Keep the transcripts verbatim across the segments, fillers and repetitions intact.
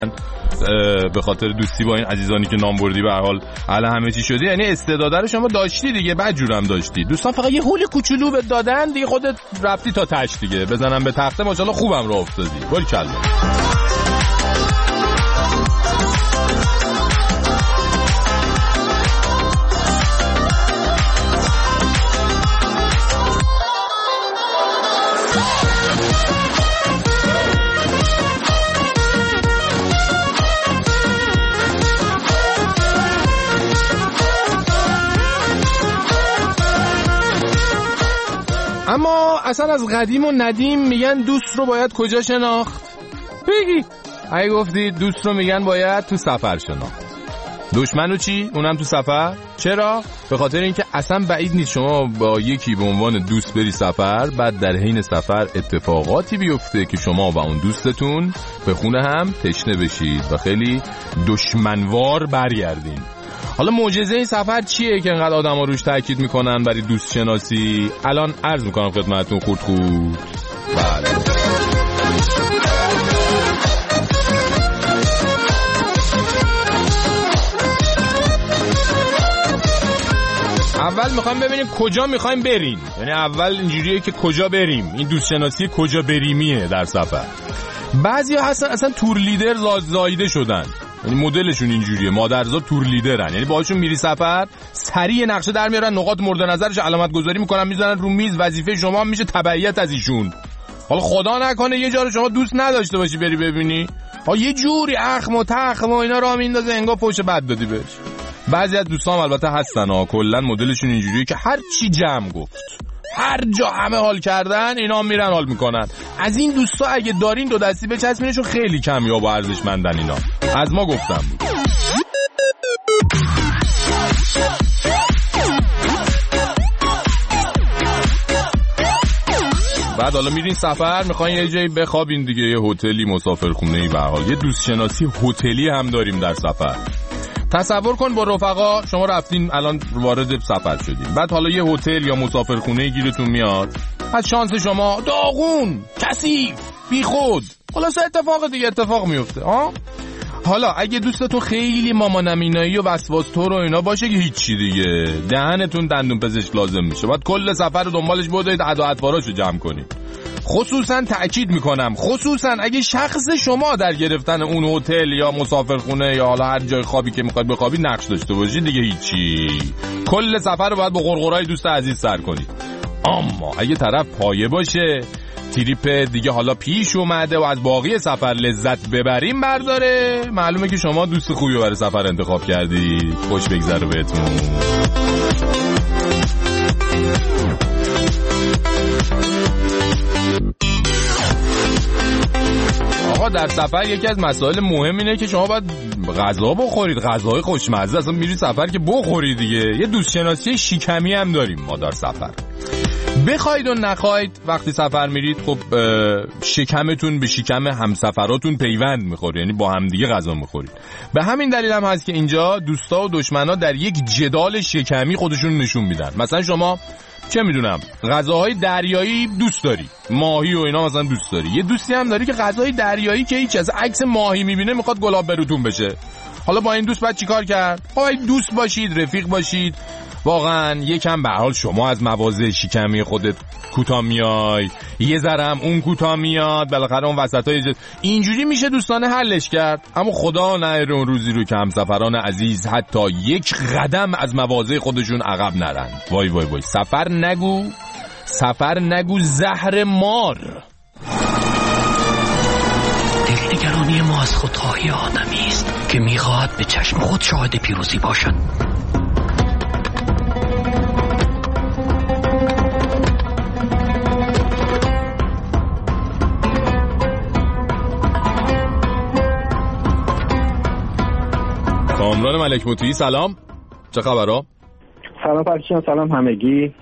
به خاطر دوستی با این عزیزانی که نام بردی به هر حال الان همه چی شده، یعنی استعداد رو شما داشتی دیگه، بعد جورم داشتی. دوستان فقط یه هول کوچولو بهت دادن دیگه، خودت رفتی تا تاش دیگه. بزنم به تخته ماشاءالله خوبم راه افتادی. باریکلا. اما اصلا از قدیم و ندیم میگن دوست رو باید کجا شناخت؟ بگی اگه گفتی دوست رو میگن باید تو سفر شناخت. دشمنو چی؟ اونم تو سفر؟ چرا؟ به خاطر اینکه اصلا بعید نیست شما با یکی به عنوان دوست بری سفر، بعد در حین سفر اتفاقاتی بیفته که شما و اون دوستتون به خونه هم تشنه بشید و خیلی دشمنوار برگردین. حالا معجزه این سفر چیه که انقدر آدم ها روش تاکید میکنن برای دوست شناسی؟ الان عرض میکنم خدمتتون خورد خورد. بله. اول میخوایم ببینیم کجا میخوایم بریم، یعنی اول اینجوریه که کجا بریم، این دوست شناسی کجا بریمیه در سفر. بعضی ها هستن اصلا تور لیدر زایده شدن، یعنی مدلشون اینجوریه، مادرزاد تور لیدرن، یعنی باهاشون میری سفر سریع نقشه در میارن، نقاط مورد نظرش علامت گذاری میکنن میذارن رو میز، وظیفه شما هم میشه تبعیت از ایشون. حالا خدا نکنه یه جا رو شما دوست نداشته باشی بری ببینی، ها یه جوری اخم و تخم و اینا راه میندازه انگار پشت بد دادی بهش. بعضی از دوستام البته هستن ها کلا مدلشون اینجوریه که هر چی جمع گفت، هر جا همه حال کردن اینا میرن حال میکنن. از این دوستا اگه دارین دو دستی بچسبینشون، خیلی کمیاب و ارزشمندن اینا. از ما گفتم بود. بعد حالا میرین سفر، میخواین یه جایی بخوابین دیگه، یه هتلی، مسافرخونه‌ای، به هر حال یه دوست شناسی هتلی هم داریم در سفر. تصور کن با رفقا شما رفتین الان وارد سفر شدین، بعد حالا یه هتل یا مسافرخونه گیرتون میاد، از شانس شما داغون، کثیف، بیخود، خلاص اتفاق دیگه اتفاق میفته ها. حالا اگه دوستتون خیلی مامانمینایی و وسواس‌طور و اینا باشه که هیچی دیگه، دهنتون دندون پزشک لازم میشه، بعد کل سفر رو دنبالش بودید ادا اطواراشو جمع کنید. خصوصا تأکید میکنم، خصوصا اگه شخص شما در گرفتن اون هتل یا مسافرخونه یا حالا هر جای خوابی که میخواید بخوابید نقش داشته باشید دیگه هیچی، کل سفر رو باید با غرغرای دوست عزیز سر کنید. اما اگه طرف پایه باشه، تریپ دیگه حالا پیش اومده و از باقی سفر لذت ببریم برداره، معلومه که شما دوست خوبی برای سفر انتخاب کردید. خوش بگذره بهتون. آقا در سفر یکی از مسائل مهم اینه که شما باید غذا بخورید، غذای خوشمزه. اصلا میری سفر که بخورید دیگه. یه دوست شناسی شیکمی هم داریم ما در سفر. بخواید و نخواید وقتی سفر میرید، خب شکمتون به شکم همسفراتون پیوند میخوره، یعنی با هم دیگه غذا میخورید. به همین دلیل هم هست که اینجا دوستا و دشمنا در یک جدال شکمی خودشون نشون میدن. مثلا شما چه میدونم غذاهای دریایی دوست داری، ماهی و اینا مثلا دوست داری، یه دوستی هم داری که غذای دریایی که هیچ از عکس ماهی میبینه میخواد گلاب بروتون بشه. حالا با این دوست بعد چیکار کرد؟ باید دوست باشید، رفیق باشید. واقعا یکم به حال شما از مواضع شکمی خودت کوتاه میای، یه ذره هم اون کوتاه میاد، بالاخره اون وسطای جد... اینجوری میشه دوستانه حلش کرد. اما خدا نهره اون روزی رو که همسفران عزیز حتی یک قدم از مواضع خودشون عقب نرن. وای وای وای، سفر نگو، سفر نگو زهر مار. دلنگرانی ما از خودخواهی آدمی است که میخواهد به چشم خود شاهد پیروزی باشد. کامران ملک مطیعی سلام، چه خبرها؟ سلام فرشان، سلام همگی.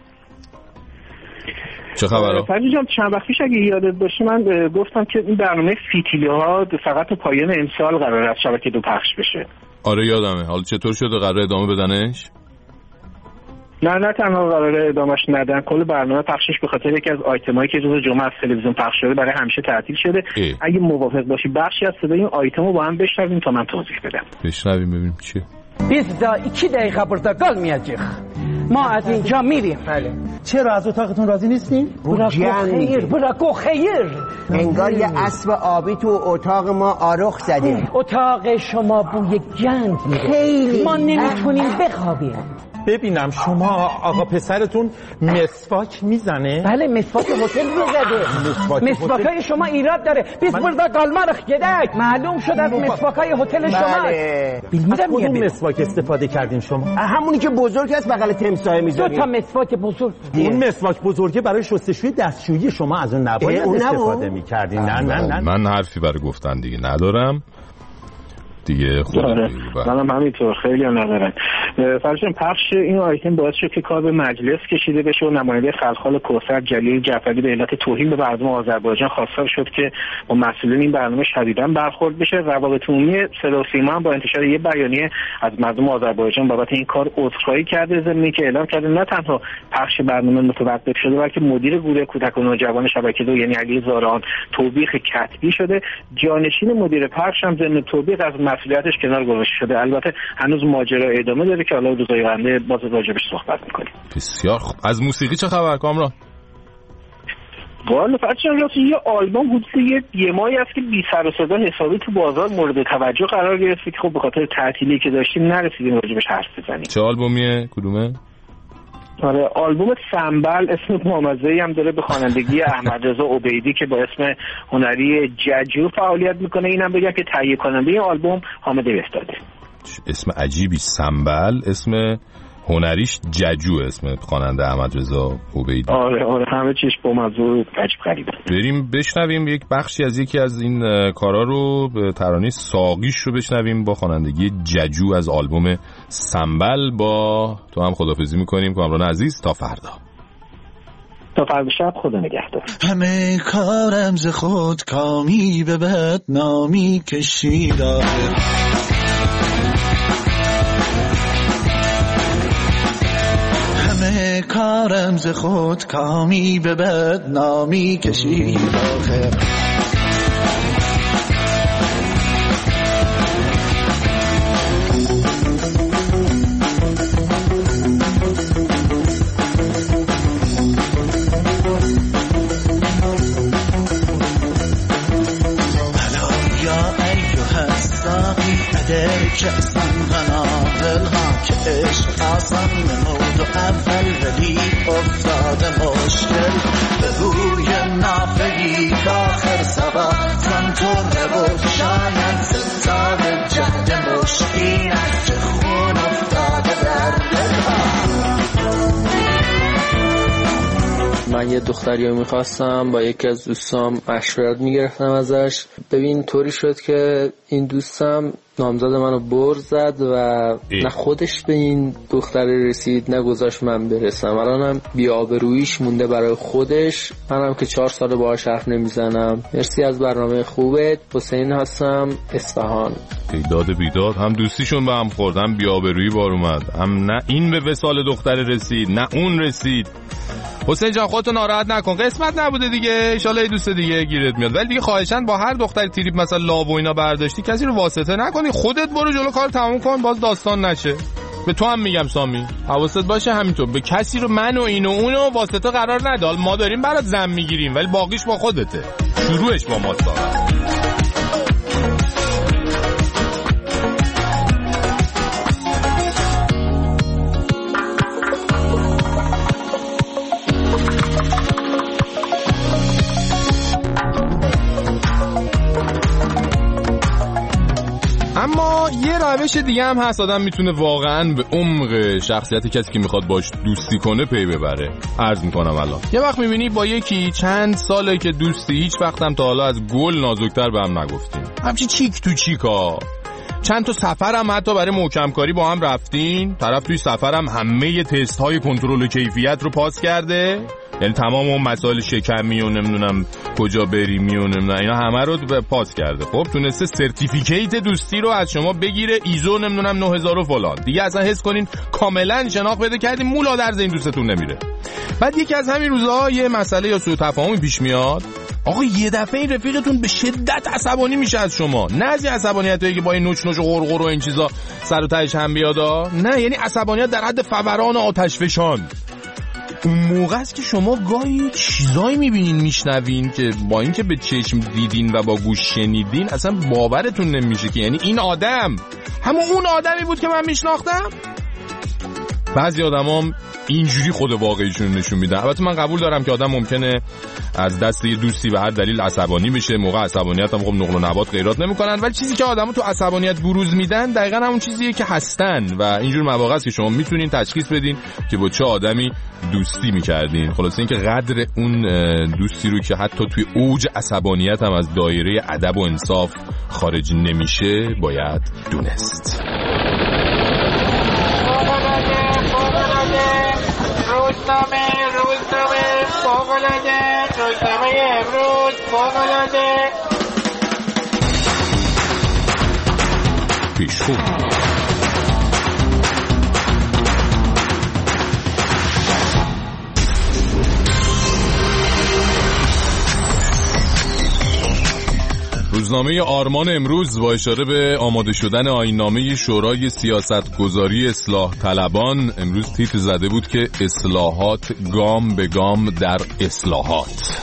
چه خبرها؟ فرشان چند وقت پیش اگه یادت باشه من گفتم که این برنامه فیتیلی ها فقط تا پایان امسال قراره از شبکه دو پخش بشه. آره یادمه. حالا چطور شده؟ قراره ادامه بدنش؟ نه نه تنها قراره ادامهش ندن، کل برنامه پخشش به خاطر یکی از آیتمایی که روز جمعه از تلویزیون پخش شده برای همیشه تعطیل شده. ای. اگه موافق باشی بخشی از صدای این آیتمو با هم بشنویم تا من توضیح بدم. بشنویم ببینیم چیه. بیست دقیقه دقیقه پرتقال میاجیخ. ما از اینجا میریم. بله. چرا از اتاقتون راضی نیستین؟ براکو خیر، براکو خیر. انگار یه اسب آبی تو اتاق ما آرخ زده. اتاق شما بوی گند میده. خیلی. ما نمیتونیم بخوابیم. ببینم شما آقا پسرتون مسواک میزنه؟ بله مسواک هتل میزده. مسواکای شما ایراد داره. بیس من... بردا قالمارخ گدک معلوم شد از مسواکای هتل شما. بله. از کدوم مسواک استفاده کردین شما؟ همونی که بزرگ است بغل تمساح میذاریم. دو تا مسواک بزرگ. اون مسواک بزرگه برای شستشوی دستشویی شما از اون نباید استفاده میکردین. نه نه نه من حرفی برای گفتن دیگه ندارم. دیگه خودم منم همینطور خیلی هم ندارن. فرضاً پخش این آیتم باعث شد که کار به مجلس کشیده بشه و نماینده خلخال کوثر جلیل جعفری به علت توهین به مردم آذربایجان خواستار شد که با مسئولین این برنامه شدیداً برخورد بشه. روابط عمومی صدا و سیما هم با انتشار یه بیانیه از مردم آذربایجان بابت این کار عذرخواهی کرده، ضمن که اعلام کرده نه تنها پخش برنامه متوقف شده بلکه مدیر گروه کودک و نوجوان شبکه دو یعنی علی زارعان توبیخ کتبی شده. جانشین مدیر پخش هم ضمن توبیخ از مسئولیتش کنار گذاشته شده. البته هنوز ماجرا ادامه داره که حالا روزهای آینده باز راجعش صحبت می‌کنیم. بسیار خوب. از موسیقی چه خبر کامران؟ والا فرضاً راست یه آلبوم حدود یه یه ماهی است که بی سر و صدا حسابی تو بازار مورد توجه قرار گرفت که خب به خاطر تعطیلی که داشتیم نرسیدیم راجعش حرف بزنیم. چه آلبومیه؟ کدومه؟ آره آلبوم سنبل اسم مامزه‌ای هم داره به خوانندگی احمد رضا عبیدی که با اسم هنری ججو فعالیت میکنه. اینم بگم که تهیه کننده این آلبوم حامد بهداده. اسم عجیبی سنبل، اسم هنریش ججو، اسم خواننده احمد رضا عبیدی. آره آره همه چیش با موضوع عجیب غریبه. بریم بشنویم یک بخشی از یکی از این کارا رو، به ترانه ساقیش رو بشنویم با خوانندگی ججو از آلبوم سنبل. با تو هم خدافظی میکنیم کامران عزیز تا فردا. تا فردا شب خدا نگهدار. همه کارم ز خود کامی به بدنامی کشیده، همه کارم ز خود کامی به بدنامی کشید آخر. که اصلا غنادل ها که عشق آسان نمود و اول ولی افتاده مشکل به روی نافگی آخر سبا زنطور نبود شاید ستاد جهد مشکین که خون افتاده در دل ها. من یه دختری رو میخواستم، با یکی از دوستام مشورت میگرفتم ازش. ببین طوری شد که این دوستم نامزد منو بر زد و ای. نه خودش به این دختر رسید نه گذاشت من برسم. الانم بی‌آبروییش مونده برای خودش، منم که چهار سال باهاش حرف نمیزنم. مرسی از برنامه خوبت. حسین هستم، اصفهان. بیداد بیداد هم دوستیشون به هم خورد، هم بی‌آبرویی بار اومد، هم نه این به وصال دختر رسید نه اون رسید. حسین جان خودتو ناراحت نکن، قسمت نبوده دیگه، ان شاءالله یه دوست دیگه گیرت میاد. ولی دیگه خواهشاً با هر دختری تریپ مثلا لاو و اینا برداشتی کسی رو واسطه نکنی، خودت برو جلو کار تموم کن، باز داستان نشه. به تو هم میگم سامی حواست باشه، همینطور به کسی رو من و این و اون و واسطه قرار نده. ما داریم برات زن میگیریم ولی باقیش با خودته، شروعش با ماست. اما یه روش دیگه هم هست آدم میتونه واقعا به عمق شخصیت کسی که میخواد باش دوستی کنه پی ببره. عرض میکنم الان یه وقت میبینی با یکی چند ساله که دوستی، هیچ وقت هم تا حالا از گل نازکتر به هم نگفتین، همچی چیک تو چیکا. چند تا سفر هم حتی برای محکم کاری با هم رفتین، طرف توی سفر هم همه تست های کنترل کیفیت رو پاس کرده، یعنی تمام اون مسائل شکمی و نمیدونم کجا بریمی و نمیدونم اینا همه رو به پاس کرده. خب تونسته سرتیفیکیت دوستی رو از شما بگیره، ایزو نمیدونم نه هزار و فلان. دیگه اصلا حس کنین کاملا شناخت پیدا کردین، مولا درز این دوستتون نمیره. بعد یکی از همین روزها یه مسئله یا سوء تفاهمی پیش میاد. آقا یه دفعه این رفیقتون به شدت عصبانی میشه از شما. نه از این عصبانیتایی که با این نوچ نوچ و غرغر و این چیزا سر و تهش هم بیادا، نه، یعنی عصبانیت در حد فوران آتش فشان. اون موقع است که شما گاهی چیزایی میبینین میشنوین که با اینکه به چشم دیدین و با گوش شنیدین اصلا باورتون نمیشه که یعنی این آدم همون اون آدمی بود که من میشناختم. بعضی آدمام اینجوری خود واقعیشون نشون میدن. البته من قبول دارم که آدم ممکنه از دست یه دوستی به هر دلیل عصبانی بشه، موقع عصبانیت هم خب نقل و نبات غیرات نمیکنن، ولی چیزی که آدمو تو عصبانیت بروز میدن دقیقاً همون چیزیه که هستن و اینجور مواقع است که شما میتونین تشخیص بدین که با چه آدمی دوستی میکردین. خلاصه اینکه قدر اون دوستی رو که حتی توی اوج عصبانیت هم از دایره ادب و انصاف خارج نمیشه باید دونست. روزنامه روزنامه فوق‌العاده، روزنامه امروز فوق‌العاده. پیشخون روزنامه آرمان امروز با اشاره به آماده شدن آیین‌نامه شورای سیاستگذاری اصلاح طلبان امروز تیتر زده بود که اصلاحات گام به گام در اصلاحات.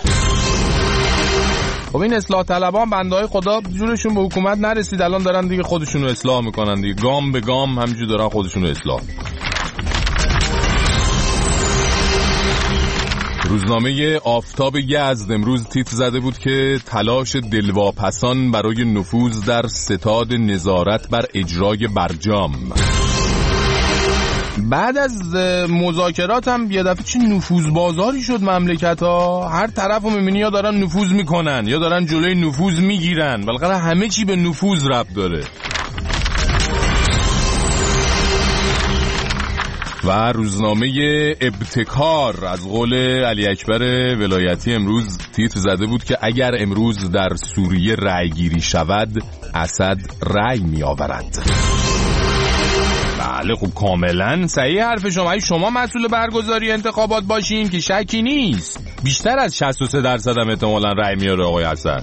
خب این اصلاح طلبان بنده‌های خدا جورشون به حکومت نرسید، الان دارن دیگه خودشون رو اصلاح میکنن دیگه، گام به گام همینجور دارن خودشون رو اصلاح. روزنامه آفتاب یزد امروز تیتر زده بود که تلاش دلواپسان برای نفوذ در ستاد نظارت بر اجرای برجام. بعد از مذاکرات هم یه دفعه چه نفوذ بازاری شد مملکت ها. هر طرف رو میبینی یا دارن نفوذ میکنن یا دارن جلوی نفوذ میگیرن، بالاخره همه چی به نفوذ ربط داره. و روزنامه ابتکار از قول علی اکبر ولایتی امروز تیتر زده بود که اگر امروز در سوریه رأی گیری شود اسد رأی می آورد. بله خب کاملا صحیح حرف شما. اگه شما مسئول برگزاری انتخابات باشین که شکی نیست بیشتر از شصت و سه درصد هم احتمالاً رأی میاره آقای اسد.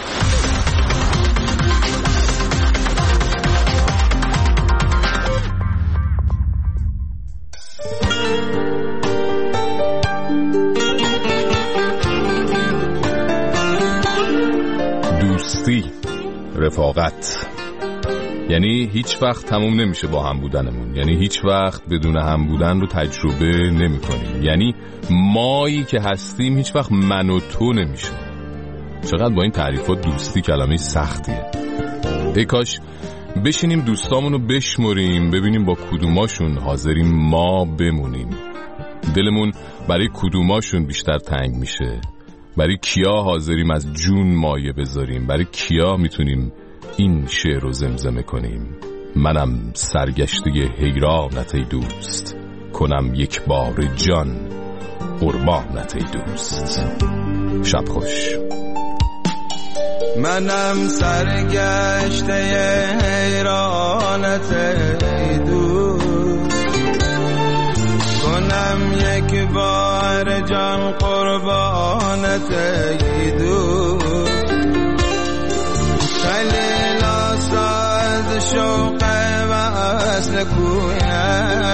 رفاقت یعنی هیچ وقت تموم نمیشه با هم بودنمون، یعنی هیچ وقت بدون هم بودن رو تجربه نمی کنیم، یعنی مایی که هستیم هیچ وقت من و تو نمیشه. چقدر با این تعریفات دوستی کلمه سختیه. ای کاش بشینیم دوستامونو بشمریم ببینیم با کدوماشون حاضریم ما بمونیم. دلمون برای کدوماشون بیشتر تنگ میشه، برای کیا حاضریم از جون مایه بذاریم، برای کیا میتونیم این شعر رو زمزمه کنیم. منم سرگشته حیرانت ای دوست، کنم یک بار جان قربانت ای دوست. شب خوش. منم سرگشته حیرانت ای دوست، کنم یک بار جان قربانت ای دوست. خلیل آساز شوق وصل کویم،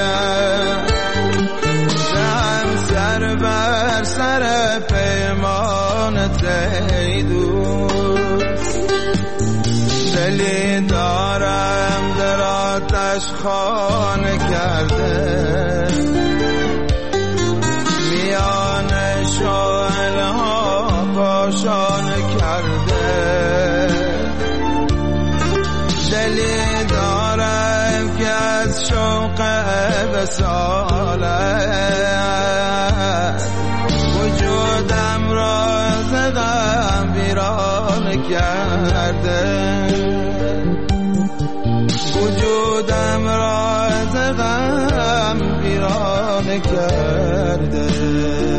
زم سر بر سر پیمانت ای دوست. دلی دارم در آتش خانه کرده، میان شعله ها کاشانه کرده. دلی دارم که از شوق وصالت وجودم را ز غم ویران کرده، وجودم را ز غم ویران کرده.